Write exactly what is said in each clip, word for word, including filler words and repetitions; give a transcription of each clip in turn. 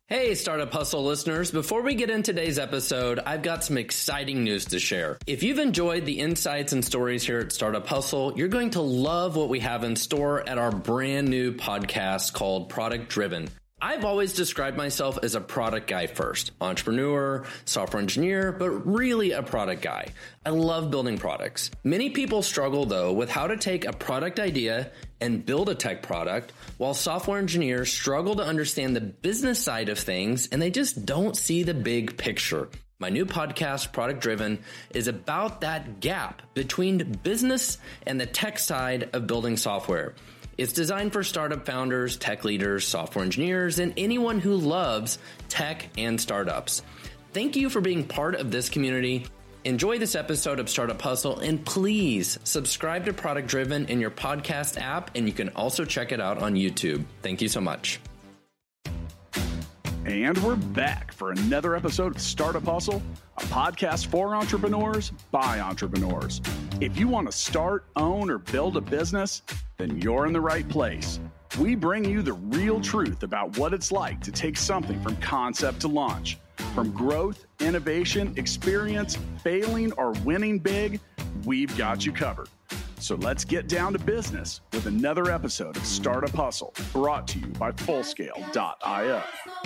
Hey, Startup Hustle listeners. Before we get into today's episode, I've got some exciting news to share. If you've enjoyed the insights and stories here at Startup Hustle, you're going to love what we have in store at our brand new podcast called Product Driven. I've always described myself as a product guy first, entrepreneur, software engineer, but really a product guy. I love building products. Many people struggle though with how to take a product idea and build a tech product, while software engineers struggle to understand the business side of things and they just don't see the big picture. My new podcast, Product Driven, is about that gap between business and the tech side of building software. It's designed for startup founders, tech leaders, software engineers, and anyone who loves tech and startups. Thank you for being part of this community. Enjoy this episode of Startup Hustle, and please subscribe to Product Driven in your podcast app, and you can also check it out on YouTube. Thank you so much. And we're back for another episode of Startup Hustle, a podcast for entrepreneurs by entrepreneurs. If you want to start, own, or build a business, then you're in the right place. We bring you the real truth about what it's like to take something from concept to launch. From growth, innovation, experience, failing, or winning big, we've got you covered. So let's get down to business with another episode of Startup Hustle, brought to you by Fullscale dot io.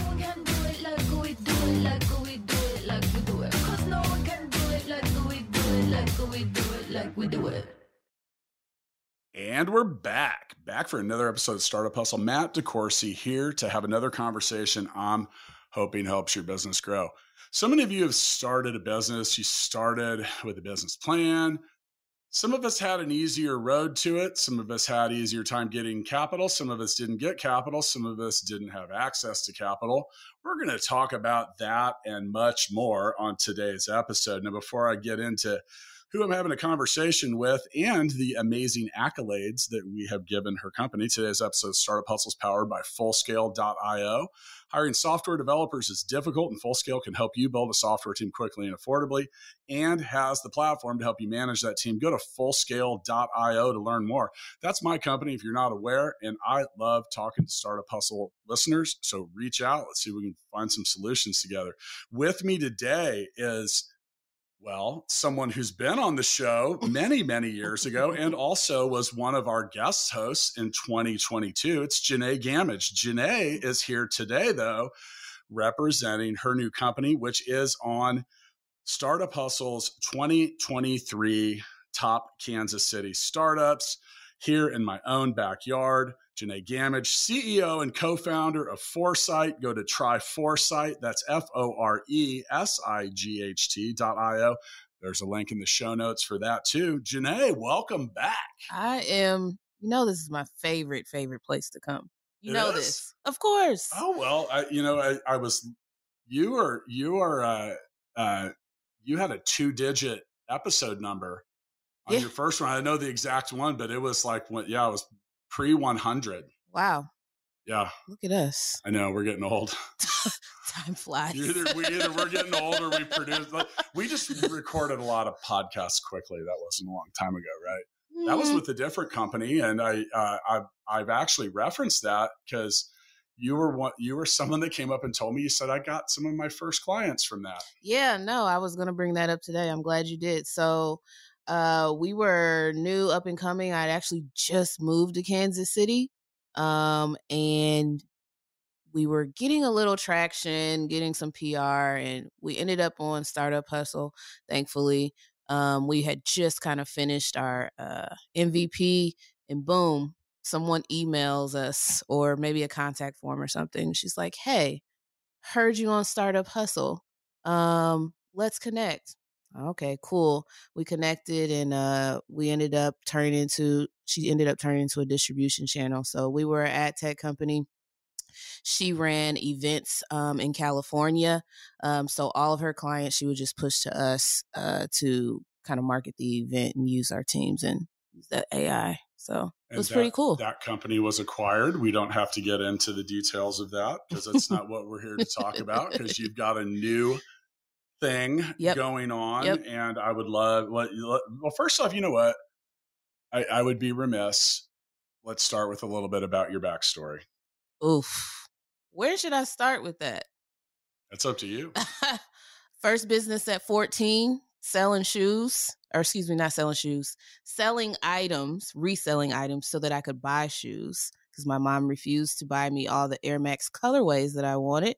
And we're back, back for another episode of Startup Hustle. Matt DeCoursey here to have another conversation I'm hoping helps your business grow. So many of you have started a business. You started with a business plan. Some of us had an easier road to it. Some of us had easier time getting capital. Some of us didn't get capital. Some of us didn't have access to capital. We're going to talk about that and much more on today's episode. Now, before I get into who I'm having a conversation with and the amazing accolades that we have given her company, today's episode of Startup Hustle is powered by Fullscale dot io. Hiring software developers is difficult, and Fullscale can help you build a software team quickly and affordably, and has the platform to help you manage that team. Go to Fullscale dot io to learn more. That's my company if you're not aware, and I love talking to Startup Hustle listeners, so reach out. Let's see if we can find some solutions together. With me today is, well, someone who's been on the show many, many years ago and also was one of our guest hosts in twenty twenty-two. It's Janae Gamage. Janae is here today, though, representing her new company, which is on Startup Hustle's twenty twenty-three Top Kansas City Startups here in my own backyard. Janae Gamage, C E O and co-founder of Foresight. Go to Try Foresight. That's F O R E S I G H T dot I O. There's a link in the show notes for that too. Janae, welcome back. I am, you know, this is my favorite, favorite place to come. You It know is? this. Of course. Oh, well, I, you know, I, I was, you are, you are, uh, uh, you had a two digit episode number on Yeah. your first one. I know the exact one, but it was like, when, yeah, it was pre one hundred. Wow. Yeah. Look at us. I know we're getting old. Time flies. Either we either we're getting old or we produce. Like, we just recorded a lot of podcasts quickly. That wasn't a long time ago, right? That was Mhm. with a different company, and I uh, I've I've actually referenced that because you were one you were someone that came up and told me. You said I got some of my first clients from that. Yeah, no, I was going to bring that up today. I'm glad you did. So uh, we were new, up and coming. I'd actually just moved to Kansas City, um, and we were getting a little traction, getting some P R, and we ended up on Startup Hustle, thankfully. Um, we had just kind of finished our uh, M V P, and boom, someone emails us, or maybe a contact form or something. She's like, hey, heard you on Startup Hustle. Um, let's connect. Okay, cool. We connected, and uh, we ended up turning into, she ended up turning into a distribution channel. So we were an ad tech company. She ran events um, in California. Um, so all of her clients, she would just push to us uh, to kind of market the event and use our teams and use that A I. So it was And pretty that- cool. That company was acquired. We don't have to get into the details of that because that's not what we're here to talk about, because you've got a new thing Yep. going on. Yep. And I would love, well, well, first off, you know what? I, I would be remiss. Let's start with a little bit about your backstory. Oof. Where should I start with that? It's up to you. First business at fourteen, selling shoes, or excuse me, not selling shoes, selling items, reselling items so that I could buy shoes because my mom refused to buy me all the Air Max colorways that I wanted.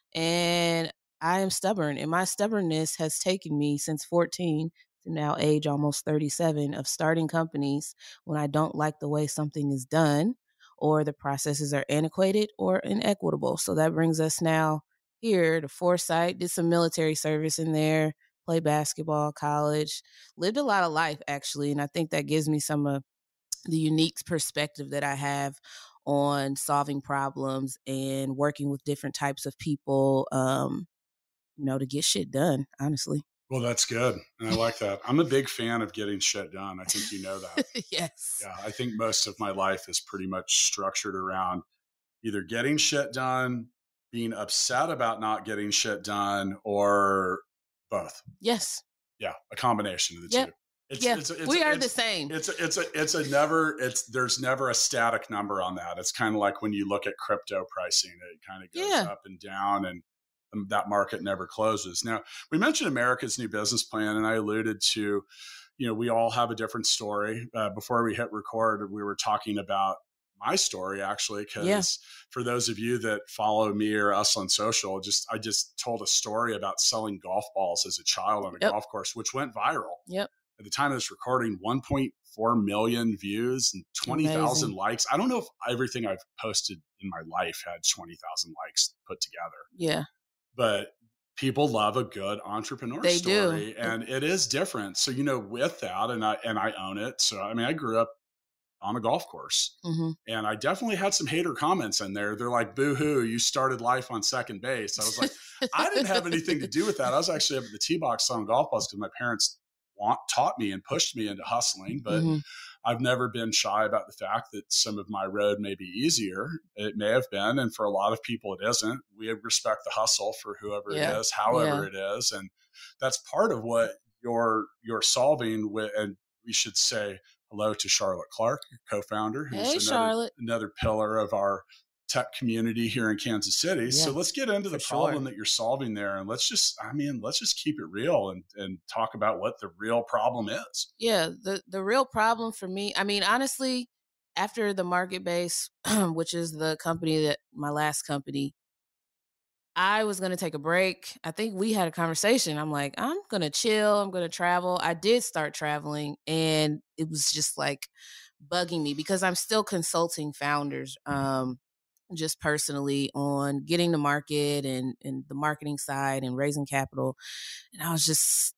And I am stubborn, and my stubbornness has taken me since fourteen to now age almost thirty-seven of starting companies when I don't like the way something is done or the processes are antiquated or inequitable. So that brings us now here to Foresight, did some military service in there, played basketball, college, lived a lot of life actually. And I think that gives me some of the unique perspective that I have on solving problems and working with different types of people, um, you know, to get shit done, honestly. Well, that's good. And I like that. I'm a big fan of getting shit done. I think you know that. Yes. Yeah. I think most of my life is pretty much structured around either getting shit done, being upset about not getting shit done, or both. Yes. Yeah. A combination of the yep. two. It's, yeah, it's, it's, we are it's, the same. It's a, it's a, it's a never, it's, there's never a static number on that. It's kind of like when you look at crypto pricing, it kind of goes yeah. up and down, and that market never closes. Now, we mentioned America's New Business Plan, and I alluded to, you know, we all have a different story. Uh, before we hit record, we were talking about my story actually, because yeah. for those of you that follow me or us on social, just I just told a story about selling golf balls as a child on a yep. golf course, which went viral. Yep. At the time of this recording, one point four million views and twenty thousand likes. I don't know if everything I've posted in my life had twenty thousand likes put together. Yeah. But people love a good entrepreneur they story, do. and it is different. So, you know, with that, and I, and I own it. So, I mean, I grew up on a golf course, mm-hmm. and I definitely had some hater comments in there. They're like, boo hoo, you started life on second base. I was like, I didn't have anything to do with that. I was actually up at the tee box selling golf balls because my parents want, taught me and pushed me into hustling, but mm-hmm. I've never been shy about the fact that some of my road may be easier. It may have been, and for a lot of people it isn't. We respect the hustle for whoever yeah. it is, however yeah. it is. And that's part of what you're, you're solving with. And we should say hello to Charlotte Clark, co-founder, who's hey, another, Charlotte. another pillar of our tech community here in Kansas City. Yeah, so let's get into the problem sure. that you're solving there. And let's just, I mean, let's just keep it real and, and talk about what the real problem is. Yeah. The, the real problem for me, I mean, honestly, after the Market Base, which is the company that my last company, I was going to take a break. I think we had a conversation. I'm like, I'm going to chill. I'm going to travel. I did start traveling, and it was just like bugging me because I'm still consulting founders, um, just personally on getting the market and, and the marketing side and raising capital. And I was just,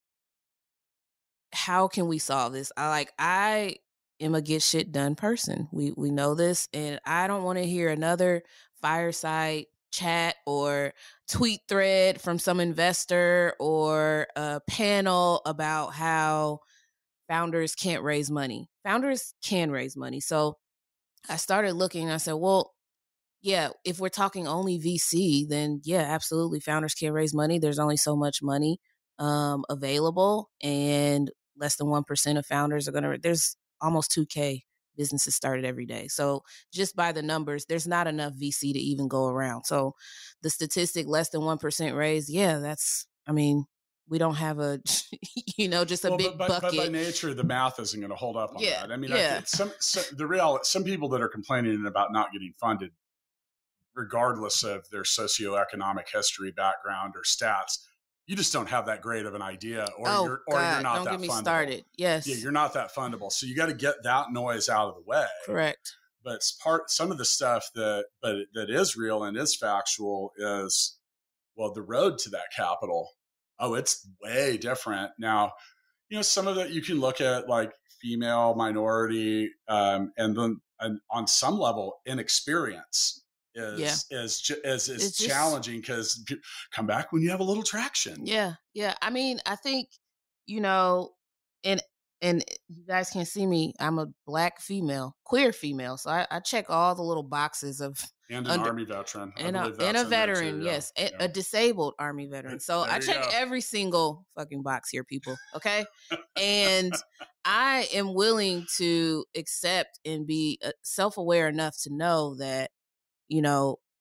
how can we solve this? I like, I am a get shit done person. We, we know this, and I don't want to hear another fireside chat or tweet thread from some investor or a panel about how founders can't raise money. Founders can raise money. So I started looking, I said, well, yeah, if we're talking only V C, then yeah, absolutely. Founders can't raise money. There's only so much money um, available, and less than one percent of founders are going to, there's almost two K businesses started every day. So just by the numbers, there's not enough V C to even go around. So the statistic, less than one percent raised, yeah, that's, I mean, we don't have a, you know, just a well, big but, but, bucket. But by nature, the math isn't going to hold up on yeah, that. I mean, yeah. I, some, some, the real, some people that are complaining about not getting funded, regardless of their socioeconomic history, background, or stats, you just don't have that great of an idea, or oh, you're or God, you're not don't that get me fundable. started. Yes. Yeah, you're not that fundable. So you got to get that noise out of the way. Correct. But it's part some of the stuff that but that is real and is factual is, well, the road to that capital. Oh, it's way different. Now, you know, some of that you can look at like female, minority, um, and then and on some level, inexperience. Is, yeah. is is is, is challenging because come back when you have a little traction. Yeah, yeah. I mean, I think, you know, and and you guys can't see me. I'm a Black female, queer female, so I, I check all the little boxes of and an under, Army veteran, and a, and a veteran, too, yeah. yes, yeah. a, a disabled Army veteran. So I check go. every single fucking box here, people. Okay, and I am willing to accept and be self-aware enough to know that, you know,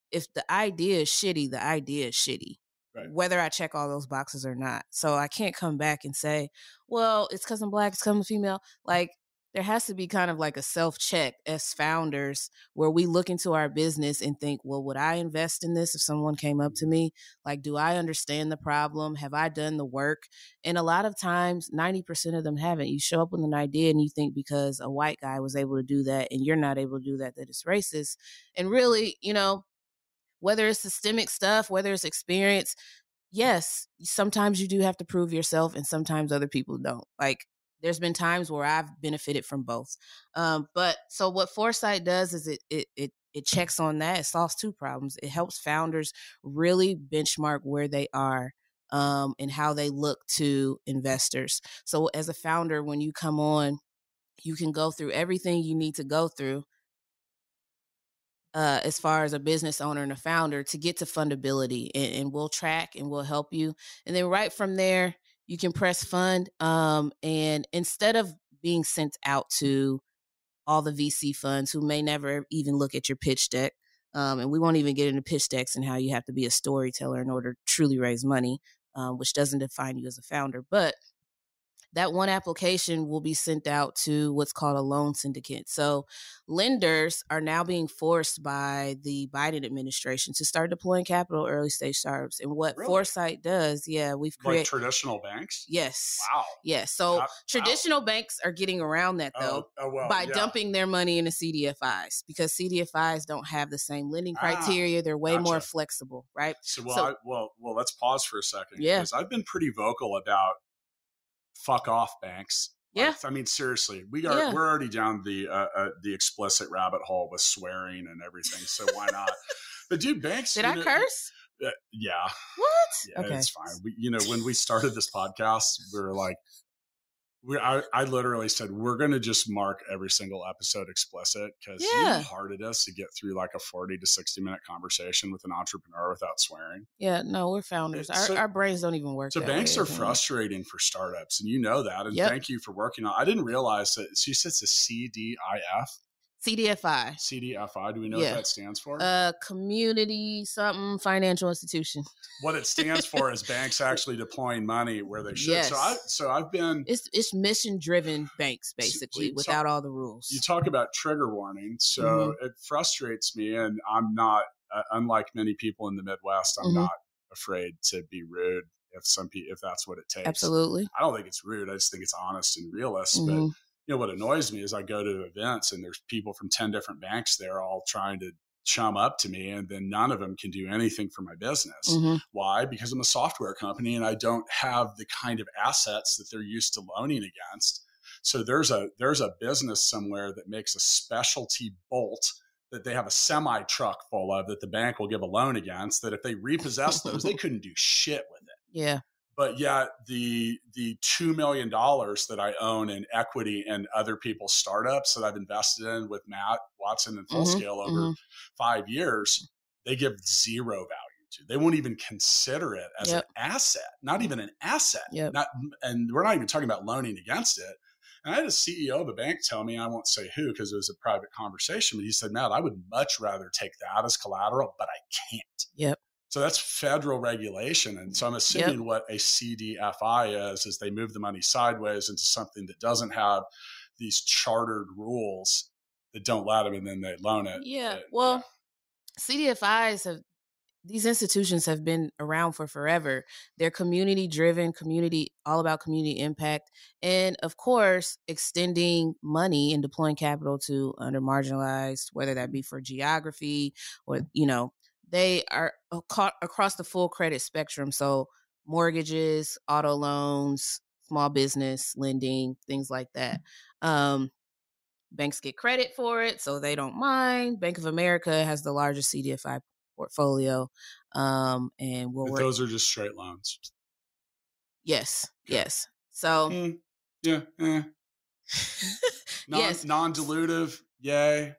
if the idea is shitty, the idea is shitty. Right. Whether I check all those boxes or not. So I can't come back and say, well, it's because I'm Black, it's because I'm female. Like, there has to be kind of like a self-check as founders where we look into our business and think, well, would I invest in this if someone came up to me? Like, do I understand the problem? Have I done the work? And a lot of times, ninety percent of them haven't. You show up with an idea and you think because a white guy was able to do that and you're not able to do that, that it's racist. And really, you know, whether it's systemic stuff, whether it's experience, yes, sometimes you do have to prove yourself and sometimes other people don't. Like, there's been times where I've benefited from both. Um, but so what Foresight does is it, it, it, it checks on that. It solves two problems. It helps founders really benchmark where they are um, and how they look to investors. So as a founder, when you come on, you can go through everything you need to go through Uh, as far as a business owner and a founder to get to fundability, and, and we'll track and we'll help you. And then right from there, you can press fund. Um, and instead of being sent out to all the V C funds who may never even look at your pitch deck, um, and we won't even get into pitch decks and how you have to be a storyteller in order to truly raise money, um, which doesn't define you as a founder. But that one application will be sent out to what's called a loan syndicate. So lenders are now being forced by the Biden administration to start deploying capital early stage startups. And what really? Foresight does, yeah, we've created... Like traditional banks? Yes. Wow. Yes. So How, traditional wow. banks are getting around that, though, oh, oh, well, by yeah. dumping their money into C D F Is because C D F Is don't have the same lending criteria. Ah, They're way gotcha. more flexible, right? So, well, so I, well, well, let's pause for a second. Yeah. Because I've been pretty vocal about fuck off banks. Yeah. Like, I mean, seriously, we are, yeah. we're already down the, uh, uh, the explicit rabbit hole with swearing and everything. So why not? But dude, banks. Did I know, curse? Uh, yeah. What? Yeah, okay. It's fine. We, you know, when we started this podcast, we were like, we, I, I literally said, we're going to just mark every single episode explicit because yeah. you know how hard it is to get through like a forty to sixty minute conversation with an entrepreneur without swearing. Yeah, no, we're founders. Our, so, our brains don't even work. So that banks way, are frustrating for startups, and you know that. And yep. thank you for working on. I didn't realize that. She said it's a C D I F. C D F I. C D F I. Do we know yeah. what that stands for? Uh, community something financial institution. What it stands for is banks actually deploying money where they should. Yes. So, I, so I've been. It's it's mission driven banks basically, so without talk, all the rules. You talk about trigger warning, so mm-hmm. it frustrates me, and I'm not. Uh, unlike many people in the Midwest, I'm mm-hmm. not afraid to be rude if some pe- if that's what it takes. Absolutely. I don't think it's rude. I just think it's honest and realist. Mm-hmm. But you know what annoys me is I go to events and there's people from ten different banks there all trying to chum up to me, and then none of them can do anything for my business. Mm-hmm. Why? Because I'm a software company and I don't have the kind of assets that they're used to loaning against. So there's a there's a business somewhere that makes a specialty bolt that they have a semi truck full of that the bank will give a loan against, that if they repossess those, they couldn't do shit with it. Yeah. But yet the the two million dollars that I own in equity in other people's startups that I've invested in with Matt Watson and Fullscale mm-hmm, over mm-hmm. five years, they give zero value to. They won't even consider it as yep. an asset, not even an asset. Yep. Not, and we're not even talking about loaning against it. And I had a C E O of a bank tell me, I won't say who because it was a private conversation, but he said, Matt, I would much rather take that as collateral, but I can't. Yep. So that's federal regulation. And so I'm assuming yep. what a C D F I is, is they move the money sideways into something that doesn't have these chartered rules that don't let them, and then they loan it. Yeah. But, well, yeah. C D F Is have, these institutions have been around for forever. They're community driven, community, all about community impact. And of course, extending money and deploying capital to under marginalized, whether that be for geography or, you know, they are across the full credit spectrum. So mortgages, auto loans, small business lending, things like that. Um, banks get credit for it, so they don't mind. Bank of America has the largest C D F I portfolio. Um, and we'll work- those are just straight loans. Yes. Okay. Yes. So mm, yeah. Eh. non, yes. Non-dilutive. Yay.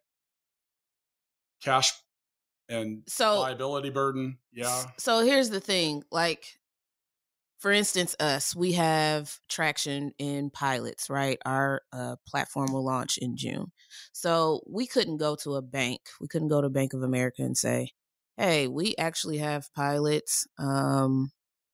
Cash and so, liability burden. Yeah. So here's the thing. Like, for instance, us, we have traction in pilots, right? Our uh, platform will launch in June. So we couldn't go to a bank. We couldn't go to Bank of America and say, hey, we actually have pilots um,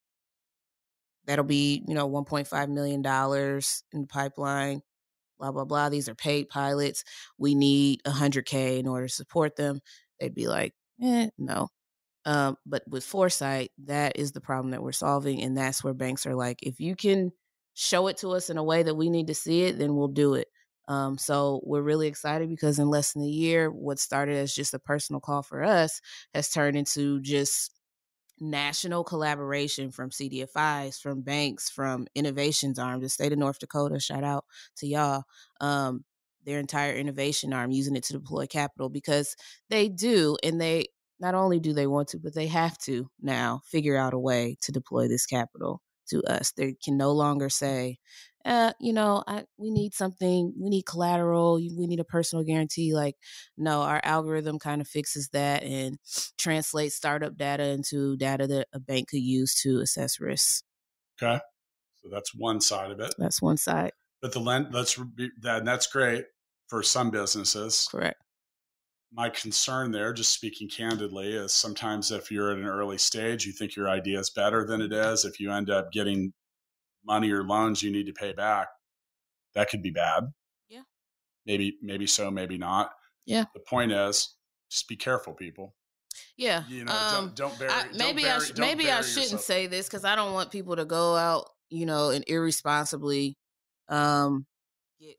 that'll be, you know, one point five million dollars in the pipeline, blah, blah, blah. These are paid pilots. We need one hundred K in order to support them. They'd be like, eh, no. Um, but with Foresight, that is the problem that we're solving. And that's where banks are like, if you can show it to us in a way that we need to see it, then we'll do it. Um, so we're really excited because in less than a year, what started as just a personal call for us has turned into just national collaboration from C D F Is, from banks, from innovations arm, the state of North Dakota, shout out to y'all, um, their entire innovation arm using it to deploy capital because they do, and they not only do they want to, but they have to now figure out a way to deploy this capital to us. They can no longer say, uh, you know, I, we need something, we need collateral, we need a personal guarantee. Like, no, our algorithm kind of fixes that and translates startup data into data that a bank could use to assess risks. Okay. So that's one side of it. That's one side. But the lend, let's be, that, that's great for some businesses. Correct. My concern there, just speaking candidly, is sometimes if you're at an early stage, you think your idea is better than it is. If you end up getting money or loans you need to pay back, that could be bad. Yeah. Maybe, maybe so, maybe not. Yeah. The point is, just be careful, people. Yeah. You know, um, don't, don't bury. I, don't maybe bury, I sh- maybe I shouldn't yourself. say this because I don't want people to go out, you know, and irresponsibly um, get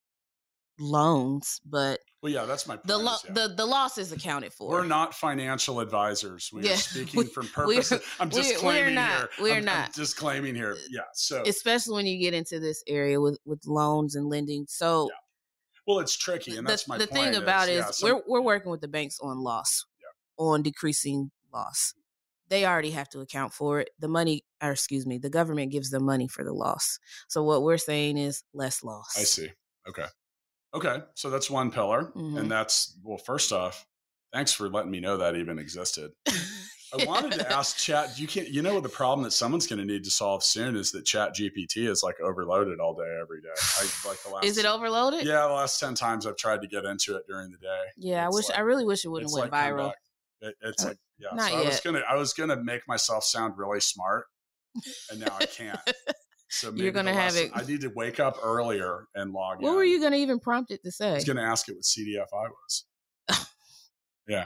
loans, but well, yeah, that's my point. The lo- is, yeah. the the loss is accounted for. We're not financial advisors. We yeah. are speaking we, from purpose. I'm just we're, claiming we're not, here. We're I'm, not. I'm just claiming here. Yeah. So especially when you get into this area with, with loans and lending. So yeah. Well, it's tricky, and the, that's my the point. thing about is, is yeah, some, we're we're working with the banks on loss, yeah. on decreasing loss. They already have to account for it. The money, or excuse me, the government gives them money for the loss. So what we're saying is less loss. I see. Okay. Okay. So that's one pillar. Mm-hmm. And that's, well, first off, thanks for letting me know that even existed. I wanted to ask Chat, you can't, you know what the problem that someone's going to need to solve soon is that Chat G P T is like overloaded all day, every day. I, like the last, is it overloaded? Yeah. The last ten times I've tried to get into it during the day. Yeah. I wish, like, I really wish it wouldn't went like viral. It, it's like, yeah. Not so yet. I was going to, I was going to make myself sound really smart and now I can't. So maybe you're going to have it. I need to wake up earlier and log in. What were you going to even prompt it to say? I was going to ask it what C D F I was. Yeah.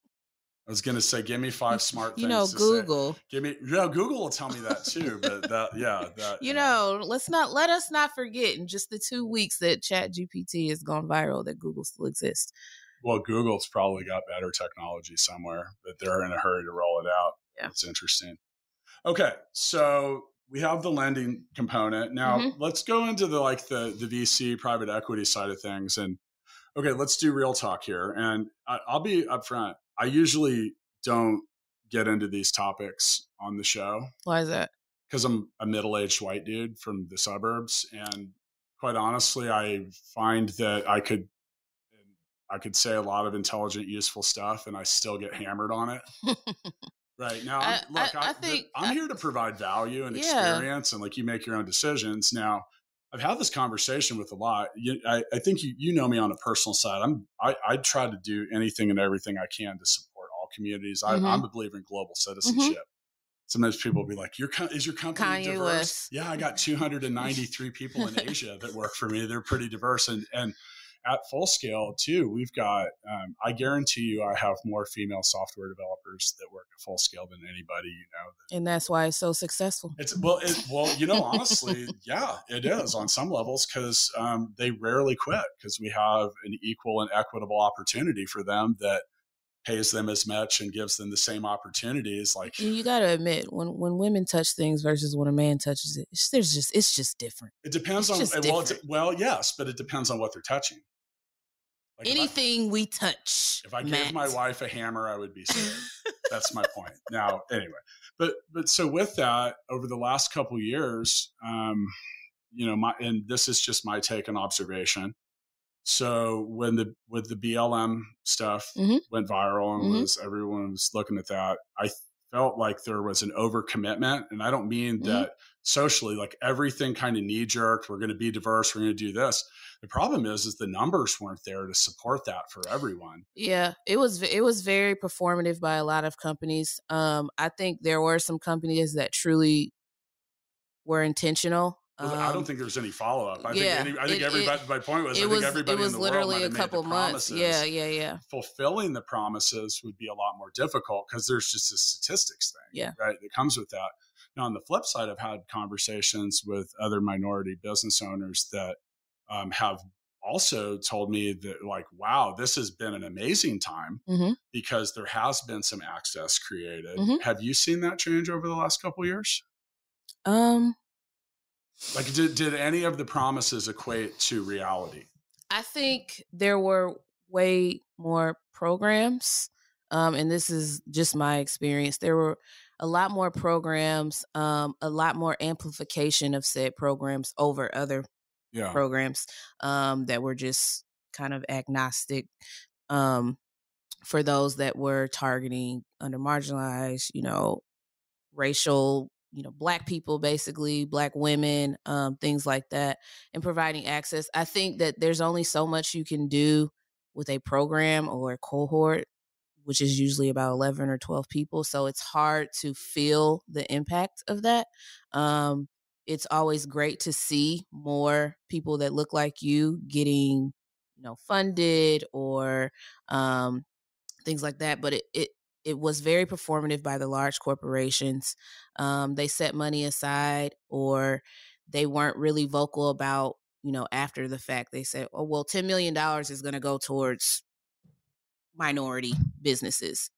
I was going to say, give me five smart things. You know, to Google. Say. Give me, yeah, Google will tell me that too. But that, yeah, that. You uh, know, let's not, let us not forget in just the two weeks that Chat G P T has gone viral that Google still exists. Well, Google's probably got better technology somewhere, but they're in a hurry to roll it out. Yeah. It's interesting. Okay. So we have the lending component. Now mm-hmm. let's go into the, like the, the V C private equity side of things. And okay, let's do real talk here. And I, I'll be upfront. I usually don't get into these topics on the show. Why is that? Because I'm a middle-aged white dude from the suburbs. And quite honestly, I find that I could, I could say a lot of intelligent, useful stuff and I still get hammered on it. Right. Now, I, look, I, I, I think I'm I, here to provide value and yeah. experience and like you make your own decisions. Now, I've had this conversation with a lot. You, I, I think you, you know me on a personal side. I'm, I, I try to do anything and everything I can to support all communities. I, mm-hmm. I'm a believer in global citizenship. Mm-hmm. Sometimes people will be like, "Your is your company Kanye diverse?" West. Yeah, I got two hundred ninety-three people in Asia that work for me. They're pretty diverse, and and at Full Scale too, we've got. Um, I guarantee you, I have more female software developers that work at Full Scale than anybody you know. That, and that's why it's so successful. It's well, it, well, you know, honestly, yeah, it is on some levels because um, they rarely quit because we have an equal and equitable opportunity for them that pays them as much and gives them the same opportunities. Like you got to admit, when when women touch things versus when a man touches it, it's, there's just it's just different. It depends it's on well, it's, well, yes, but it depends on what they're touching. Like anything I, we touch. If I Matt. gave my wife a hammer, I would be scared. That's my point. Now, anyway, but but so with that, over the last couple of years, um, you know, my and this is just my take and observation. So when the with the B L M stuff mm-hmm. went viral and mm-hmm. was everyone was looking at that, I felt like there was an overcommitment. And I don't mean Mm-hmm. that socially, like everything kind of knee jerked. We're going to be diverse. We're going to do this. The problem is, is the numbers weren't there to support that for everyone. Yeah, it was it was very performative by a lot of companies. Um, I think there were some companies that truly were intentional. Um, I don't think there's any follow up. I yeah, think any, I think it, everybody. It, my point was, it I think was everybody it was in the literally world a couple months. Yeah, yeah, yeah. Fulfilling the promises would be a lot more difficult because there's just a statistics thing, yeah, right, that comes with that. Now, on the flip side, I've had conversations with other minority business owners that um, have also told me that, like, wow, this has been an amazing time mm-hmm. because there has been some access created. Mm-hmm. Have you seen that change over the last couple of years? Um, like, did, did any of the promises equate to reality? I think there were way more programs. Um, and this is just my experience. There were a lot more programs, um, a lot more amplification of said programs over other yeah. programs um, that were just kind of agnostic um, for those that were targeting under marginalized, you know, racial, you know, Black people, basically Black women, um, things like that, and providing access. I think that there's only so much you can do with a program or a cohort, which is usually about eleven or twelve people. So it's hard to feel the impact of that. Um, it's always great to see more people that look like you getting, you know, funded or um, things like that. But it, it, it was very performative by the large corporations. Um, they set money aside, or they weren't really vocal about, you know, after the fact. They said, oh, well, ten million dollars is going to go towards minority businesses.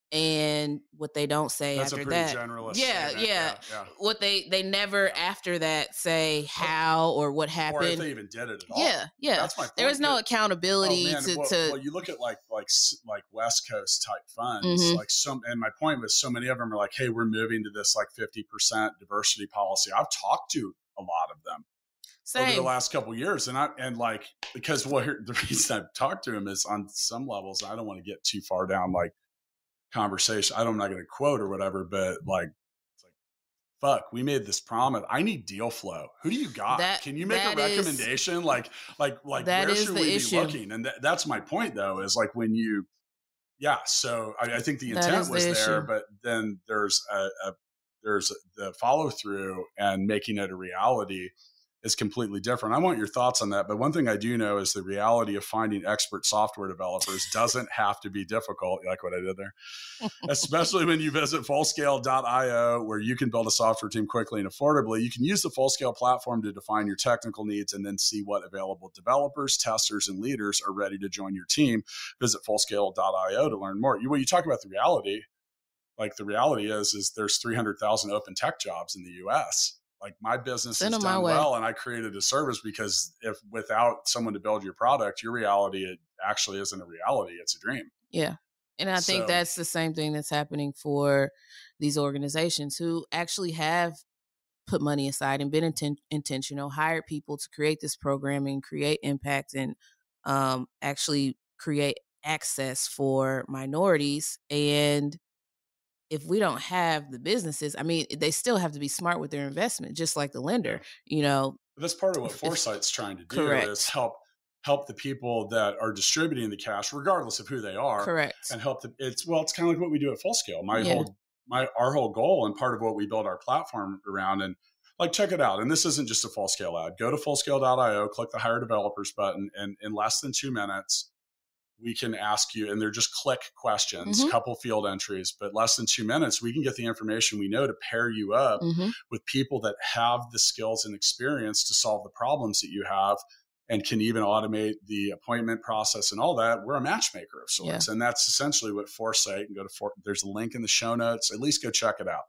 And what they don't say That's after a pretty that, generalist yeah, statement. yeah, yeah, yeah. What they they never yeah. after that say how or what happened, or if they even did it at all. Yeah, yeah. That's my point. There is no accountability oh, man, to, well, to. Well, you look at like like like West Coast type funds, mm-hmm. like some. And my point was, so many of them are like, "Hey, we're moving to this like fifty percent diversity policy." I've talked to a lot of them. Same. Over the last couple of years. And I, and like, because what the reason I've talked to him is on some levels, I don't want to get too far down like conversation. I don't, I'm not going to quote or whatever, but like, it's like, fuck, we made this promise. I need deal flow. Who do you got? That, Can you make a recommendation? Is, like, like, like where should we issue. be looking? And th- that's my point though, is like when you, yeah. So I, I think the intent was the there, but then there's a, a there's a, the follow through and making it a reality is completely different. I want your thoughts on that. But one thing I do know is the reality of finding expert software developers doesn't have to be difficult. You like what I did there? Especially when you visit fullscale dot io, where you can build a software team quickly and affordably. You can use the Fullscale platform to define your technical needs and then see what available developers, testers, and leaders are ready to join your team. Visit fullscale dot io to learn more. You, when you talk about the reality, like the reality is, is there's three hundred thousand open tech jobs in the U S. Like my business has done well, and I created a service because if without someone to build your product, your reality, it actually isn't a reality. It's a dream. Yeah. And I so, think that's the same thing that's happening for these organizations who actually have put money aside and been inten- intentional, hired people to create this programming, create impact, and um, actually create access for minorities. And if we don't have the businesses, I mean, they still have to be smart with their investment, just like the lender, you know. But that's part of what Foresight's trying to do correct. is help help the people that are distributing the cash, regardless of who they are. Correct. And help the, it's, well, it's kind of like what we do at Fullscale. My yeah. whole, my, our whole goal and part of what we build our platform around, and like, check it out. And this isn't just a Fullscale ad. Go to fullscale dot io, click the hire developers button, and in less than two minutes, we can ask you, and they're just click questions, mm-hmm. couple field entries, but less than two minutes, we can get the information we know to pair you up mm-hmm. with people that have the skills and experience to solve the problems that you have and can even automate the appointment process and all that. We're a matchmaker of sorts. Yeah. And that's essentially what Foresight, and go to, for, there's a link in the show notes, at least go check it out.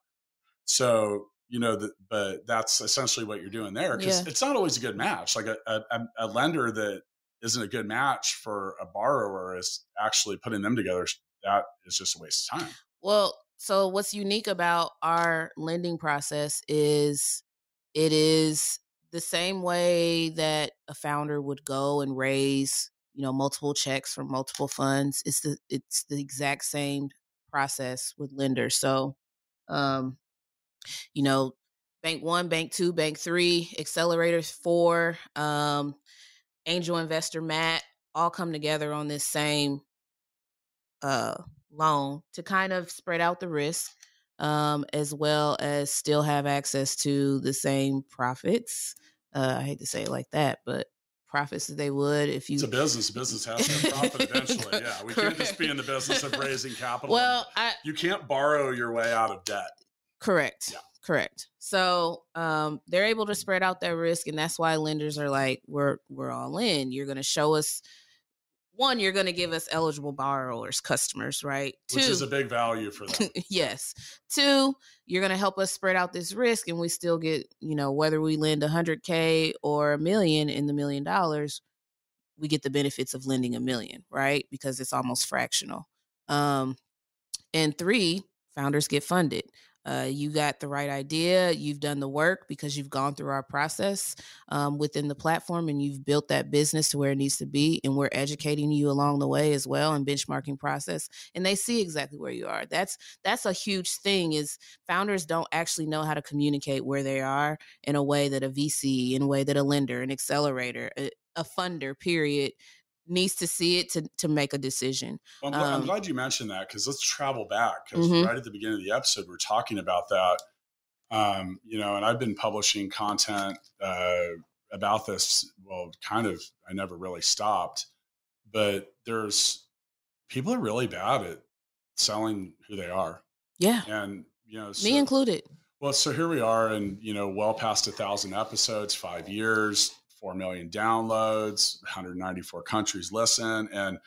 So, you know, the, but that's essentially what you're doing there, because yeah. it's not always a good match. Like a, a, a lender that isn't a good match for a borrower is actually putting them together. That is just a waste of time. Well, so what's unique about our lending process is it is the same way that a founder would go and raise, you know, multiple checks from multiple funds. It's the, it's the exact same process with lenders. So Um, you know, bank one, bank two, bank three, accelerators four, um, angel investor Matt, all come together on this same uh, loan to kind of spread out the risk, um, as well as still have access to the same profits. Uh, I hate to say it like that, but profits that they would if you. It's a business. Business has to have profit eventually. Yeah, we Correct. can't just be in the business of raising capital. Well, I, you can't borrow your way out of debt. Correct. Yeah. Correct. So um, they're able to spread out that risk, and that's why lenders are like, we're we're all in. You're going to show us. One, you're going to give us eligible borrowers, customers, right? Which Two, is a big value for them. Yes. Two, you're going to help us spread out this risk, and we still get, you know, whether we lend one hundred K or a million in the million dollars, we get the benefits of lending a million, right? Because it's almost fractional. Um, and three, founders get funded. Uh, you got the right idea. You've done the work because you've gone through our process um, within the platform, and you've built that business to where it needs to be. And we're educating you along the way as well, and benchmarking process. And they see exactly where you are. That's that's a huge thing. Is founders don't actually know how to communicate where they are in a way that a V C, in a way that a lender, an accelerator, a, a funder, period, needs to see it to to make a decision. Well, I'm, um, I'm glad you mentioned that, because let's travel back, because mm-hmm. right at the beginning of the episode, we're talking about that. Um, you know, and I've been publishing content uh, about this. Well, kind of, I never really stopped, but there's people are really bad at selling who they are. Yeah. And, you know, so, me included. Well, so here we are, and, you know, well past a thousand episodes, five years, four million downloads, one hundred ninety-four countries listen, and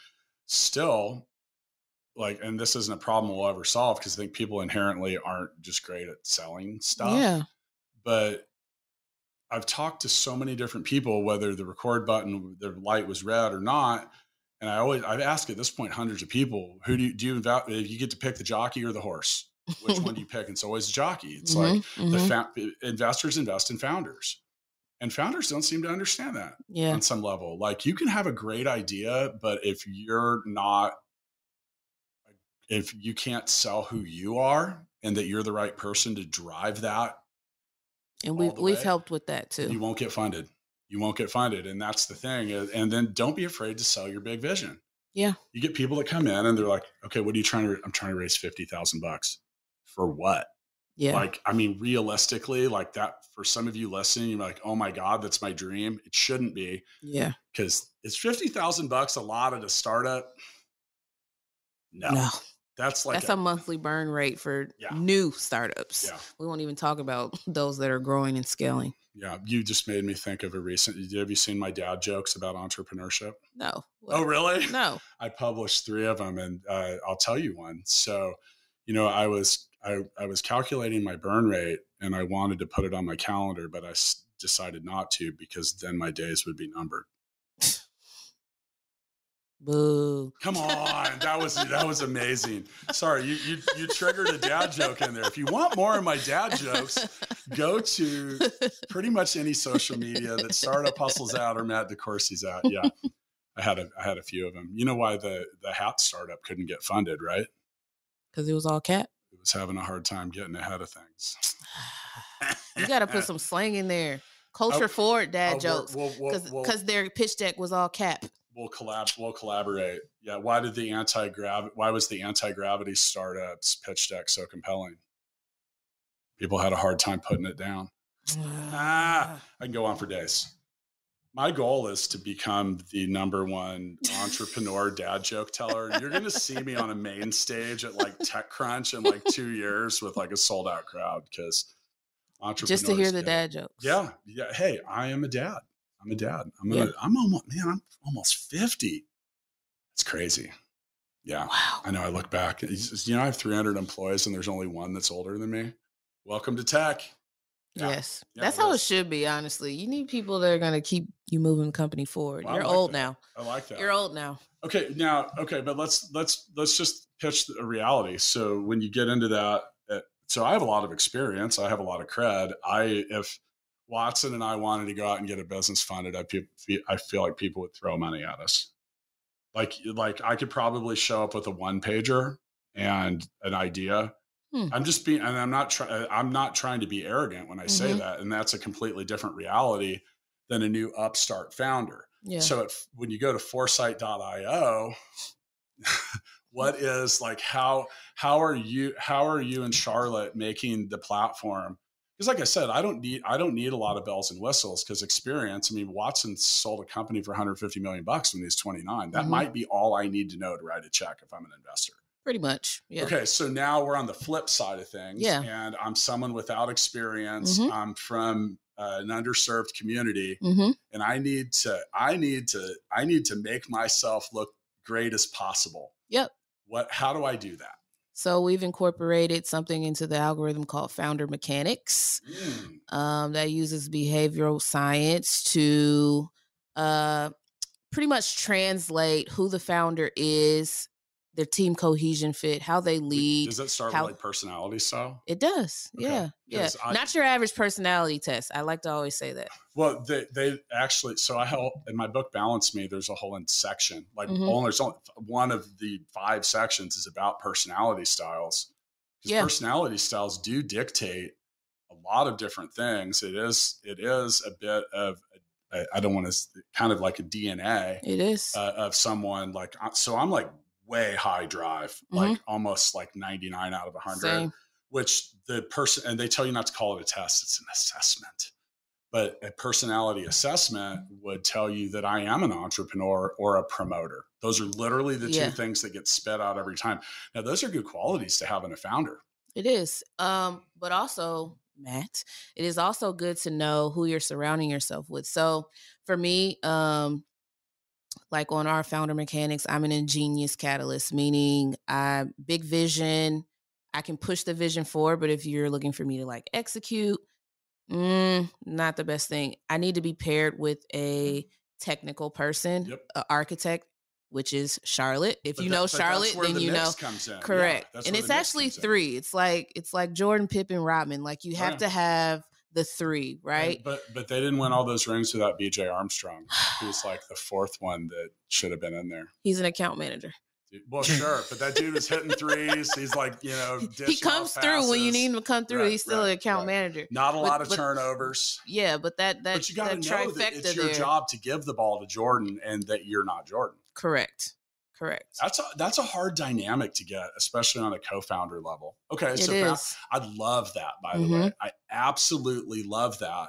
still, like, and this isn't a problem we'll ever solve, because I think people inherently aren't just great at selling stuff. Yeah. But I've talked to so many different people, whether the record button, the light was red or not. And I always, I've asked at this point, hundreds of people, who do you, do you, if you get to pick the jockey or the horse, which one do you pick? And it's always the jockey. It's mm-hmm, like mm-hmm. the fa- investors invest in founders. And founders don't seem to understand that yeah. on some level. Like, you can have a great idea, but if you're not, if you can't sell who you are and that you're the right person to drive that. And we've, we've way, helped with that too. You won't get funded. You won't get funded. And that's the thing. And then don't be afraid to sell your big vision. Yeah. You get people that come in and they're like, okay, what are you trying to, I'm trying to raise fifty thousand bucks for what? Yeah. Like, I mean, realistically, like that, for some of you listening, you're like, oh my God, that's my dream. It shouldn't be. Yeah. Because it's fifty thousand bucks a lot at a startup. No. No. That's like that's a, a monthly burn rate for yeah. new startups. Yeah. We won't even talk about those that are growing and scaling. Yeah. You just made me think of a recent, have you seen my dad jokes about entrepreneurship? No. What? Oh, really? No. I published three of them, and uh, I'll tell you one. So, you know, I was, I, I was calculating my burn rate, and I wanted to put it on my calendar, but I s- decided not to, because then my days would be numbered. Boo. Come on. That was, that was amazing. Sorry. You, you, you triggered a dad joke in there. If you want more of my dad jokes, go to pretty much any social media that Startup Hustle's at or Matt DeCourcy's at. Yeah. I had a, I had a few of them. You know why the, the hat startup couldn't get funded, right? Because it was all cap. It was having a hard time getting ahead of things. You got to put some slang in there. Culture oh, forward dad oh, jokes. Because we'll, we'll, we'll, their pitch deck was all cap. We'll collab. We'll collaborate. Yeah. Why did the anti-gravity? Why was the anti-gravity startups pitch deck so compelling? People had a hard time putting it down. ah, I can go on for days. My goal is to become the number one entrepreneur dad joke teller. You're going to see me on a main stage at like TechCrunch in like two years with like a sold out crowd, because entrepreneurs just to hear the dad jokes. Yeah. Yeah. Hey, I am a dad. I'm a dad. I'm gonna, yeah. I'm almost, man, I'm almost fifty. It's crazy. Yeah. Wow. I know. I look back, you know, I have three hundred employees and there's only one that's older than me. Welcome to tech. Yeah. Yes. Yeah, that's how it should be. Honestly, you need people that are going to keep you moving the company forward. Well, You're like old that. now. I like that. You're old now. Okay. Now, okay. But let's, let's, let's just pitch a reality. So when you get into that, uh, so I have a lot of experience. I have a lot of cred. I, if, Watson and I wanted to go out and get a business funded, I feel, I feel like people would throw money at us. Like, like I could probably show up with a one pager and an idea, Hmm. I'm just being, and I'm not trying, I'm not trying to be arrogant when I say Mm-hmm. that. And that's a completely different reality than a new upstart founder. Yeah. So it, when you go to foresight dot io, what is like, how, how are you, how are you and Charlotte making the platform? Because like I said, I don't need, I don't need a lot of bells and whistles because experience. I mean, Watson sold a company for one hundred fifty million bucks when he was twenty-nine. That Mm-hmm. might be all I need to know to write a check if I'm an investor. Pretty much. Yeah. Okay. So now we're on the flip side of things. Yeah. And I'm someone without experience. Mm-hmm. I'm from uh, an underserved community, Mm-hmm. and I need to, I need to, I need to make myself look great as possible. Yep. What, how do I do that? So we've incorporated something into the algorithm called Founder Mechanics Mm. um, that uses behavioral science to uh, pretty much translate who the founder is, their team cohesion fit, how they lead. Does it start how- with like personality style? It does. Okay. Yeah. Yeah. 'Cause I- Not your average personality test. I like to always say that. Well, they, they actually, so I help in my book, Balance Me, there's a whole in section, like Mhm. only, there's only one of the five sections is about personality styles. Because Yeah. personality styles do dictate a lot of different things. It is, it is a bit of, I I don't want to, kind of like a D N A It is. uh, of someone like, so I'm like way high drive, like almost like ninety-nine out of one hundred. Same. Which the person, and they tell you not to call it a test, it's an assessment. But a personality assessment would tell you that I am an entrepreneur or a promoter. Those are literally the Yeah. two things that get spit out every time. Now, those are good qualities to have in a founder. It is. Um, but also, Matt, it is also good to know who you're surrounding yourself with. So for me, um, like on our Founder Mechanics, I'm an ingenious catalyst, meaning I big vision. I can push the vision forward, but if you're looking for me to like execute, mm, not the best thing. I need to be paired with a technical person, Yep. an architect, which is Charlotte. If But you that- know but that's Charlotte, where then the you know. mix comes in. Yeah, Correct. that's And where it's the mix actually comes in. three. It's like it's like Jordan, Pippen, Rodman. Like you Oh, have yeah. to have the three, right? And- but but they didn't win all those rings without B J Armstrong, who's like the fourth one that should have been in there. He's an account manager. Dude, well, sure, but that dude was hitting threes. He's like, you know, He dishing comes off through when you passes. need him to come through. Right, He's still right, an account right. manager. Not a But- lot of but- turnovers. Yeah, but that that But you got to that know that trifecta it's your there. job to give the ball to Jordan and that you're not Jordan. Correct. Correct. That's a, that's a hard dynamic to get, especially on a co-founder level. Okay, It so is. fa- I love that, by the Mhm. way. I absolutely love that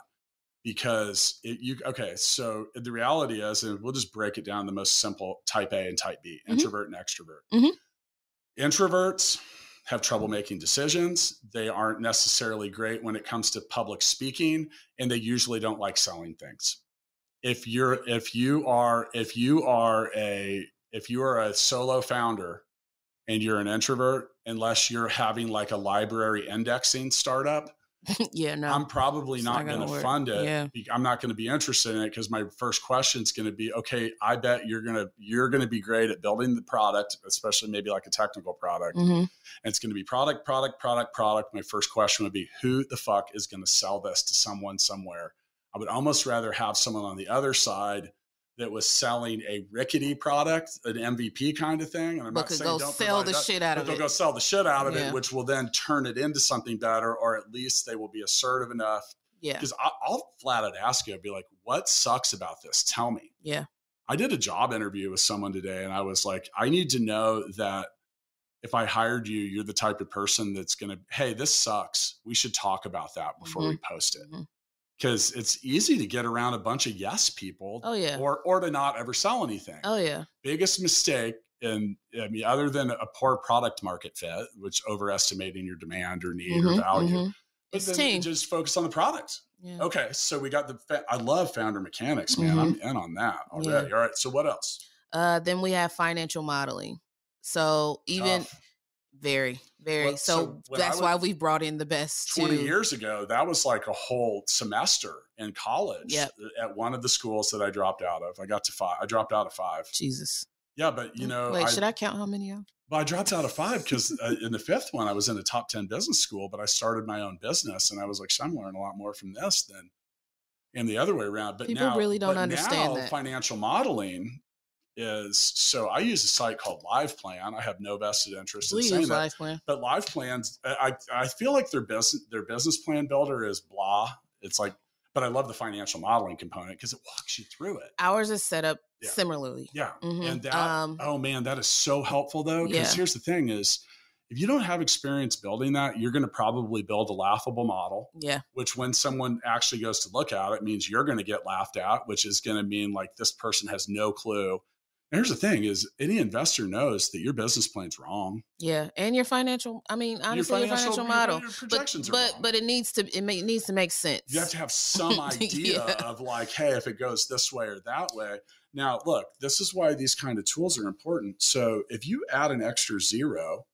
because it, you okay. So the reality is, and we'll just break it down the most simple: type A and type B, Mhm. introvert and extrovert. Mhm. Introverts have trouble making decisions. They aren't necessarily great when it comes to public speaking, and they usually don't like selling things. If you're if you are if you are a if you are a solo founder and you're an introvert, unless you're having like a library indexing startup, yeah, no. I'm probably it's not, not gonna going to work. fund it. Yeah. Be- I'm not going to be interested in it because my first question is going to be, okay, I bet you're going to you're going to be great at building the product, especially maybe like a technical product. Mhm. And it's going to be product, product, product, product. My first question would be, who the fuck is going to sell this to someone somewhere? I would almost rather have someone on the other side that was selling a rickety product, an M V P kind of thing. And I'm But not could saying go don't sell provide the that, shit out but of they'll it. go sell the shit out of Yeah. it, which will then turn it into something better, or at least they will be assertive enough. Yeah. Because I'll flat out ask you, I'd be like, what sucks about this? Tell me. Yeah. I did a job interview with someone today, and I was like, I need to know that if I hired you, you're the type of person that's going to, hey, this sucks. We should talk about that before Mhm. we post it. Mhm. Because it's easy to get around a bunch of yes people Oh yeah. or, or to not ever sell anything. Oh yeah. Biggest mistake, and I mean, other than a poor product market fit, which overestimating your demand or need Mhm, or value, mhm. but It's then team. just focus on the product. Yeah. Okay, so we got the. Fa- I love founder mechanics, man. I'm in on that already. Yeah. All right, so what else? Uh, then we have financial modeling. So even Tough. very, very. Well, so so when I that's was- why we've brought in the best. twenty to, years ago, that was like a whole semester in college Yep. at one of the schools that I dropped out of. I got to five. I dropped out of five. Jesus. Yeah, but you know, Wait, I, should I count how many? Are? well, I dropped out of five because uh, in the fifth one, I was in a top ten business school, but I started my own business, and I was like, so I'm learning a lot more from this than and the other way around. But People now, really don't but understand now, that. financial modeling is, so I use a site called LivePlan. I have no vested interest in We saying use that, LivePlan. but LivePlans, I I feel like their business their business plan builder is blah. It's like, but I love the financial modeling component because it walks you through it. Ours is set up Yeah. similarly. Yeah, Mhm. and that Um, oh man, that is so helpful though. Because Yeah. here's the thing: is if you don't have experience building that, you're going to probably build a laughable model. Yeah. Which when someone actually goes to look at it, means you're going to get laughed at, which is going to mean like this person has no clue. And here's the thing is any investor knows that your business plan's wrong. Yeah. And your financial, I mean, honestly, your financial, your- model. your But projections are but wrong. but it needs to it, may, it needs to make sense. You have to have some idea Yeah. of like, hey, if it goes this way or that way. Now, look, this is why these kind of tools are important. So if you add an extra zero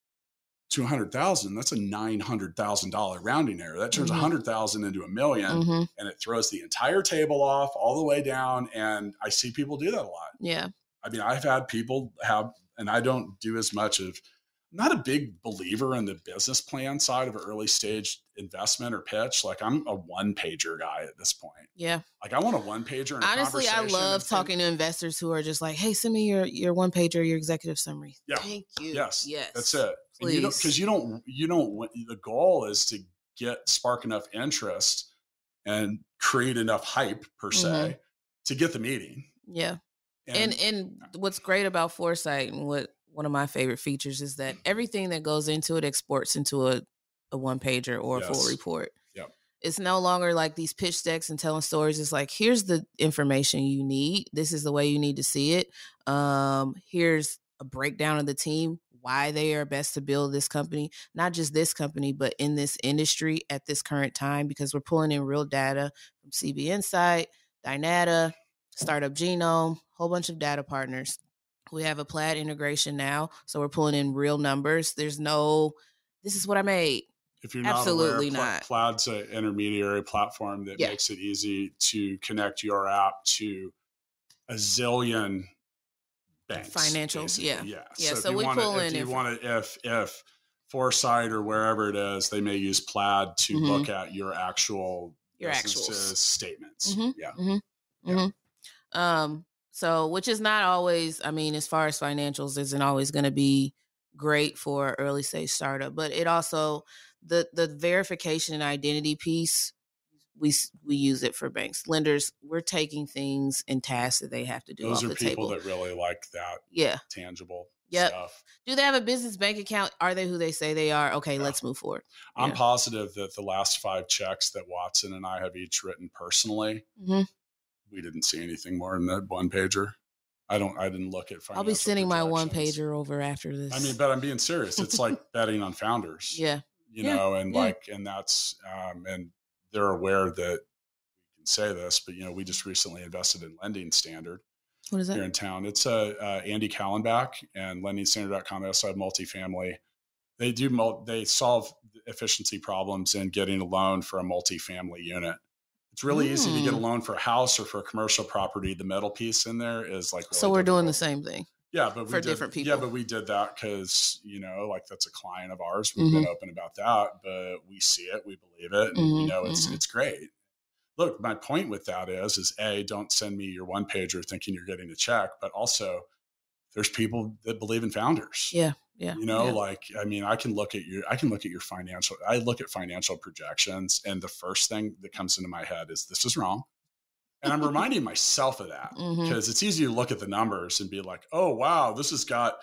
to one hundred thousand, that's a nine hundred thousand dollars rounding error. That turns Mhm. one hundred thousand into a million, Mhm. and it throws the entire table off all the way down. And I see people do that a lot. Yeah. I mean, I've had people have, and I don't do as much of, I'm not a big believer in the business plan side of an early stage investment or pitch. Like I'm a one pager guy at this point. Yeah. Like I want a one pager. Honestly, I love talking to investors who are just like, "Hey, send me your your one pager, your executive summary." Yeah. Thank you. Yes. Yes. That's it. Please. Because you don't, you don't, the goal is to get, spark enough interest and create enough hype per se Mhm. to get the meeting. Yeah. And, and what's great about Foresight and what one of my favorite features is that everything that goes into it exports into a, a one pager or a Yes. full report. Yep. It's no longer like these pitch decks and telling stories. It's like, here's the information you need. This is the way you need to see it. Um, here's a breakdown of the team, why they are best to build this company, not just this company, but in this industry at this current time, because we're pulling in real data from C B Insight, Dynata, Startup Genome, whole bunch of data partners. We have a Plaid integration now, so we're pulling in real numbers. There's no, this is what I made. If you're not Absolutely aware, not. Pla- Plaid's an intermediary platform that Yeah. makes it easy to connect your app to a zillion banks. Financial, basically. yeah. Yeah. Yeah, So, so if you we want pull to, in if you info- want to, if, if Foresight or wherever it is, they may use Plaid to Mhm. look at your actual Your business's actuals. statements. Mhm. Yeah. Mm-hmm. Yeah. Mm-hmm. Um, so which is not always, I mean, as far as financials, isn't always going to be great for early stage startup, but it also the the verification and identity piece, we s- we use it for banks, lenders. We're taking things and tasks that they have to do Those off are the people table. that really like that Yeah. tangible Yep. stuff. Do they have a business bank account? Are they who they say they are? Okay, Yeah. let's move forward. I'm Yeah. positive that the last five checks that Watson and I have each written personally, Mhm. we didn't see anything more than that one pager. I don't. I didn't look at. I'll be sending my one projections. pager over after this. I mean, but I'm being serious. It's like betting on founders. yeah. You Yeah. know, and Yeah. like, and that's, um, and they're aware that we can say this, but you know, we just recently invested in Lending Standard What is here that? in town. It's a uh, Andy Callenbach and lending standard dot com. They also have multifamily. They do. Mul- they solve efficiency problems in getting a loan for a multifamily unit. It's really easy to get a Mm. loan for a house or for a commercial property. The metal piece in there is like, really So we're doing the difficult. same thing. Yeah, but we for did, different Yeah, people. but we did that because, you know, like that's a client of ours. We've Mhm. been open about that, but we see it, we believe it, and you Mhm, know, it's mhm. it's great. Look, my point with that is, is A, don't send me your one pager thinking you're getting a check, but also there's people that believe in founders. Yeah. Yeah. You know, yeah. like, I mean, I can look at your, I can look at your financial, I look at financial projections, and the first thing that comes into my head is this is wrong. And I'm reminding myself of that Mhm. because it's easy to look at the numbers and be like, oh, wow, this has got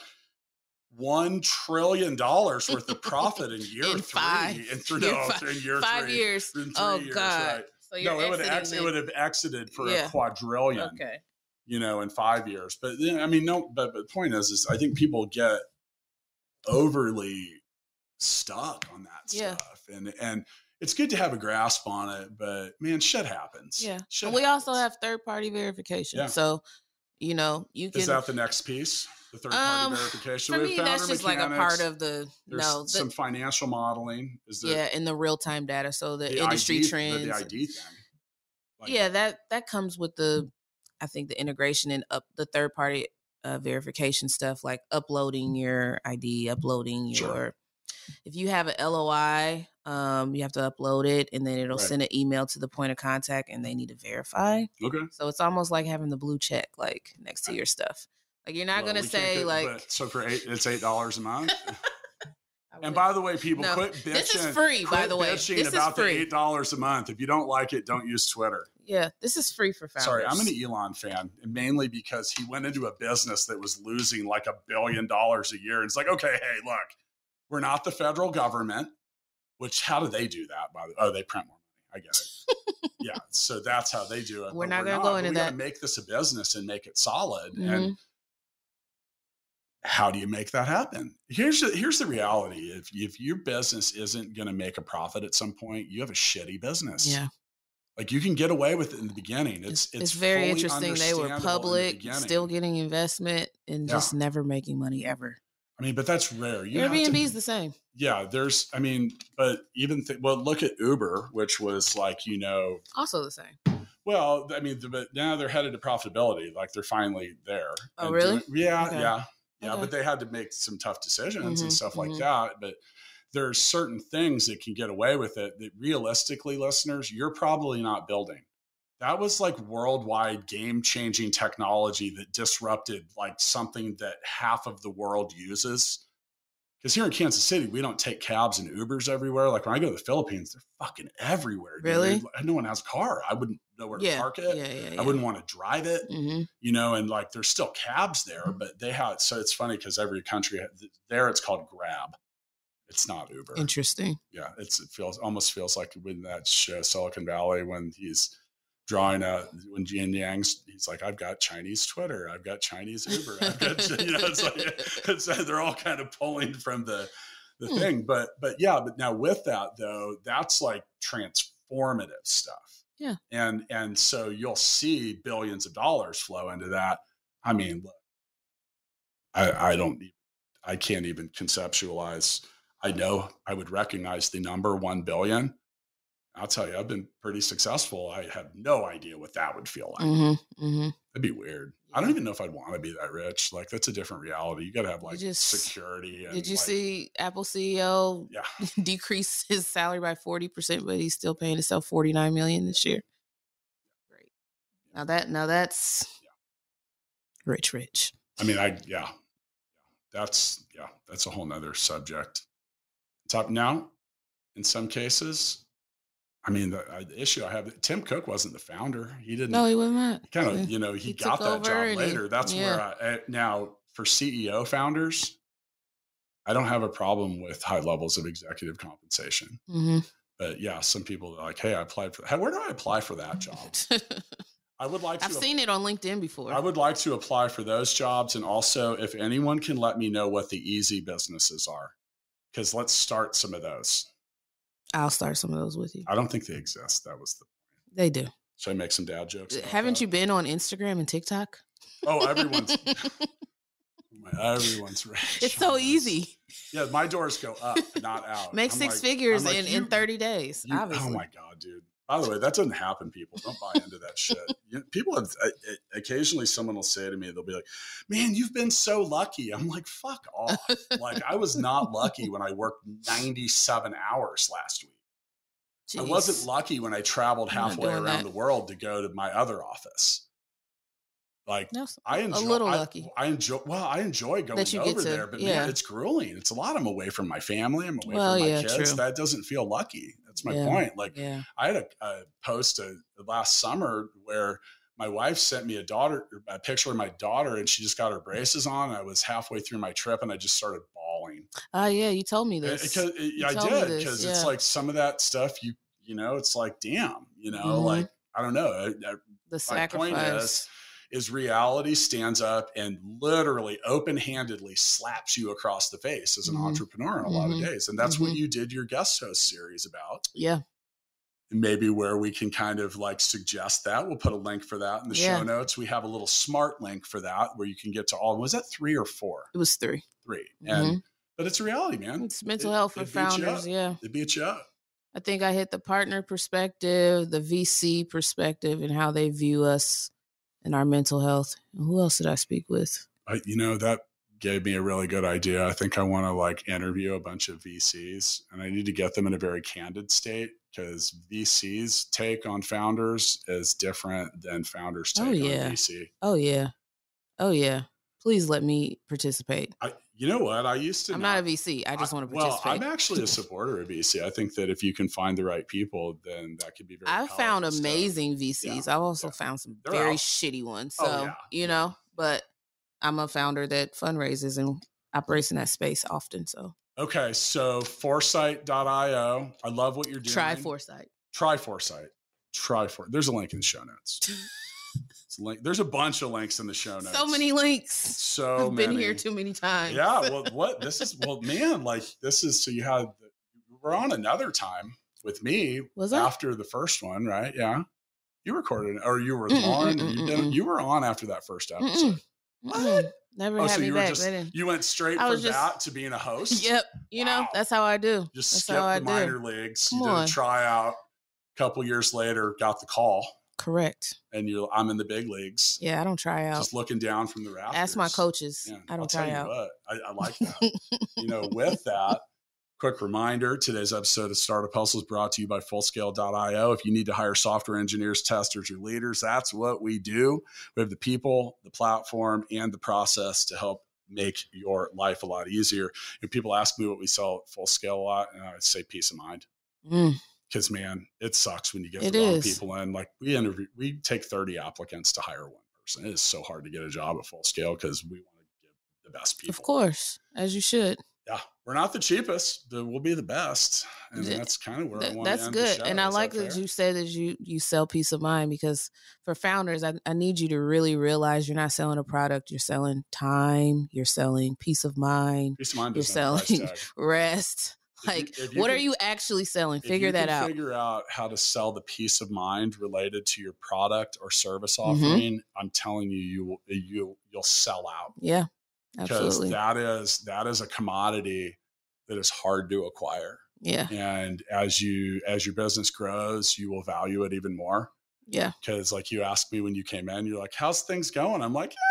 one trillion dollars worth of profit in year In three. five. In, th- Year no, fi- in year Five three. years. In three Oh years, God. right. So you're No, it would, have ex- exiting it would have exited for Yeah. a quadrillion, Okay. you know, in five years. But then, I mean, no, but, but the point is, is I think people get overly stuck on that Yeah. stuff. And, and it's good to have a grasp on it, but man, shit happens. Yeah. Shit And we also happens. have third party verification. Yeah. So, you know, you can. Is that the next piece? The third party Um, verification? for We me, have that's founder just like a mechanics. part of the There's no. The, some financial modeling. Is there yeah, in the real time data. So the, the industry I D, trends. The, the I D thing. Like, yeah, that that comes with the, I think the integration and up the third party uh, verification stuff, like uploading your I D, uploading Sure. your if you have an L O I, um, you have to upload it, and then it'll Right. send an email to the point of contact, and they need to verify. Okay. So it's almost like having the blue check, like next to your stuff. Like you're not Well, gonna we can't say get- like. but- so for eight, it's eight dollars a month. I And would- by the way, people, No, quit bitching. this is free, by quit the way. bitching This is about the free. eight dollars a month. If you don't like it, don't use Twitter. Yeah, this is free for founders. Sorry, I'm an Elon fan, and mainly because he went into a business that was losing like a billion dollars a year. And it's like, okay, hey, look, we're not the federal government. Which, how do they do that? By the oh, they print more money. I get it. Yeah, so that's how they do it. We're but not we're gonna go into we that. gotta make this a business and make it solid. Mhm. And how do you make that happen? Here's the, here's the reality: if if your business isn't going to make a profit at some point, you have a shitty business. Yeah. Like you can get away with it in the beginning. It's It's, it's, it's very fully interesting. They were understandable in the public, beginning. still getting investment, and Yeah. just never making money ever. I mean, but that's rare. You have to- Airbnb is the same. yeah, there's. I mean, but even th- well, look at Uber, which was like you know, Also the same. well, I mean, but now they're headed to profitability. Like they're finally there. Oh, And really? doing- yeah, Okay. yeah, yeah. Okay. But they had to make some tough decisions and Mhm, stuff like mhm. that. But there's certain things that can get away with it that realistically, listeners, you're probably not building. That was like worldwide game changing technology that disrupted like something that half of the world uses. Because here in Kansas City, we don't take cabs and Ubers everywhere. Like when I go to the Philippines, they're fucking everywhere. dude. Really? No one has a car. I wouldn't know where to Yeah. park Yeah, it. yeah, yeah. I wouldn't want to drive it, hmm you know, and like there's still cabs there, but they have, so it's funny because every country there, it's called Grab. It's not Uber. Interesting. Yeah. It's, it feels, almost feels like when that show Silicon Valley, when he's drawing out, when Jian Yang's, he's like, I've got Chinese Twitter. I've got Chinese Uber. I've got, you know, it's like, it's, they're all kind of pulling from the, the Hmm. thing. But, but yeah, but now with that though, that's like transformative stuff. Yeah. And, and so you'll see billions of dollars flow into that. I mean, look, I, I don't, I can't even conceptualize. I know I would recognize the number one billion. I'll tell you, I've been pretty successful. I have no idea what that would feel like. hmm hmm That'd be weird. I don't even know if I'd want to be that rich. Like that's a different reality. You got to have like just- security. And Did you like, see Apple C E O Yeah. decrease his salary by forty percent, but he's still paying himself forty-nine million dollars this year? Great. Now that now that's rich, rich. I mean, I, yeah, that's, yeah, that's a whole nother subject. Top now, in some cases, I mean, the, uh, the issue I have, Tim Cook wasn't the founder. He didn't. No, he wasn't. That. kind Yeah. of, you know, he, He got took that over job and he- later. That's yeah. where I, uh, now for C E O founders, I don't have a problem with high levels of executive compensation. hmm But yeah, some people are like, hey, I applied for that. Where do I apply for that job? I would like to. I've seen it on LinkedIn before. I would like to apply for those jobs. And also, if anyone can let me know what the easy businesses are, because let's start some of those. I'll start some of those with you. I don't think they exist. That was the. They do. Should I make some dad jokes? about Haven't that? you been on Instagram and TikTok? Oh, everyone's. Everyone's rich. It's so on this. easy. Yeah, my doors go up, not out. Make I'm six like- figures I'm like, in, you- in thirty days. you- obviously. oh my god, dude! By the way, that doesn't happen. People don't buy into that shit. You- People have uh, uh, occasionally someone will say to me, they'll be like, "Man, you've been so lucky." I'm like, "Fuck off!" Like I was not lucky when I worked ninety-seven hours last week. I Jeez. wasn't lucky when I traveled I'm not halfway doing around that. the world to go to my other office. Like No, s- I enjoy, little I, lucky. I enjoy. Well, I enjoy going That you get over to- there, but yeah. man, it's grueling. It's a lot. I'm away from my family. I'm away Well, from my yeah, kids. true. That doesn't feel lucky. That's my Yeah, point. Like Yeah. I had a, a post a, last summer where my wife sent me a daughter, a picture of my daughter, and she just got her braces on. I was halfway through my trip, and I just started bawling. Oh, yeah. You told me It- this. it- it- You I told me did this, because it's yeah. like some of that stuff. You you know, it's like damn. You know, Mhm. like I don't know. I- I- the my point sacrifice. is, is reality stands up and literally open-handedly slaps you across the face as an Mhm. entrepreneur in a lot of Mhm. days. And that's what Mhm. you did your guest host series about. Yeah. And maybe where we can kind of like suggest that. We'll put a link for that in the Yeah. show notes. We have a little smart link for that where you can get to all. Was that three or four? It was three. Three. Mhm. And but it's reality, man. It's mental It- health for it beats you founders. up. Yeah. It beats you up. I think I hit the partner perspective, the V C perspective, and how they view us and our mental health. And who else did I speak with? I, you know, that gave me a really good idea. I think I want to like interview a bunch of V Cs, and I need to get them in a very candid state, because V C's take on founders is different than founders take oh, yeah. on V C. Oh yeah. Oh yeah. Please let me participate. I, you know what? I used to I'm not, not a V C. I just I, want to well, participate. I'm actually a supporter of V C. I think that if you can find the right people, then that could be very I've found powerful amazing stuff. V Cs. Yeah, I've also yeah. found some They're very out. shitty ones. So, Oh, yeah. you know, but I'm a founder that fundraises and operates in that space often. So, Okay, so foresight dot io. I love what you're doing. try Foresight. Try Foresight. Try for. There's a link in the show notes. It's a link. There's a bunch of links in the show notes. So many links. So I've many. been here too many times. Yeah. Well, what this is? Well, man, like this is. So you had. We're on another time with me. Was I? After the first one, right? Yeah. You recorded, or you were Mm-mm, on. mm-mm, You, didn't, mm-mm. you were on after that first episode. Mm-mm. What? Mm-mm. Never Oh, had so me you were back. just They didn't- you went straight I from was just- that to being a host. Yep. You know, Wow. that's how I do. Just That's skipped how I the minor do. leagues. Come you did on. a tryout. A couple years later, got the call, Correct. and you I'm in the big leagues. Yeah, I don't try out. Just looking down from the rafters. Ask my coaches. Man, I I'll don't tell try you out. what, I, I like that. You know, with that, quick reminder, today's episode of Startup Hustle is brought to you by fullscale dot io. If you need to hire software engineers, testers, or leaders, that's what we do. We have the people, the platform, and the process to help make your life a lot easier. And people ask me what we sell at Full Scale a lot, and I say peace of mind. Mm. Because, man, it sucks when you get It the wrong is. people in. Like we interview, we take thirty applicants to hire one person. It is so hard to get a job at Full Scale because we want to give the best people. Of course, as you should. Yeah, we're not the cheapest, but we'll be the best, and Yeah. that's kind of where Th- I want to That's end good. the show. And I Is like that that fair? you said that you you sell peace of mind, because for founders, I, I need you to really realize you're not selling a product. You're selling time. You're selling peace of mind, Peace of mind you're doesn't have a price selling tag. rest. If you- Like, if you what are can- you actually selling? If Figure you that can out. Figure out how to sell the peace of mind related to your product or service Mm-hmm. offering. I'm telling you, you will you you'll sell out. Yeah, Because absolutely. that is that is a commodity that is hard to acquire. Yeah, And as you as your business grows, you will value it even more. yeah. Because like you asked me when you came in, you're like, how's things going? I'm like,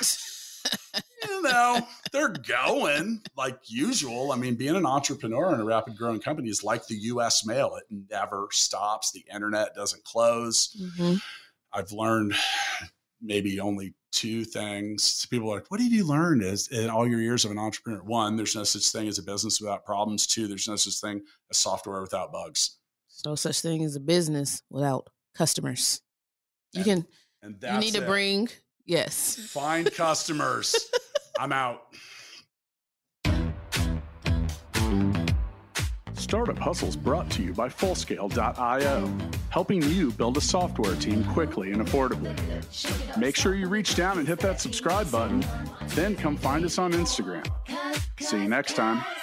eh, you know, they're going like usual. I mean, being an entrepreneur in a rapid growing company is like the U S mail. It never stops. The internet doesn't close. hmm I've learned maybe only two things. People are like, what did you learn is in all your years of an entrepreneur? One, there's no such thing as a business without problems. Two, there's no such thing as software without bugs. No such thing as a business without customers. You And can. And You that's need to it. bring. Yes. Find customers. I'm out. Startup Hustles brought to you by fullscale dot io, helping you build a software team quickly and affordably. Make sure you reach down and hit that subscribe button, then come find us on Instagram. See you next time.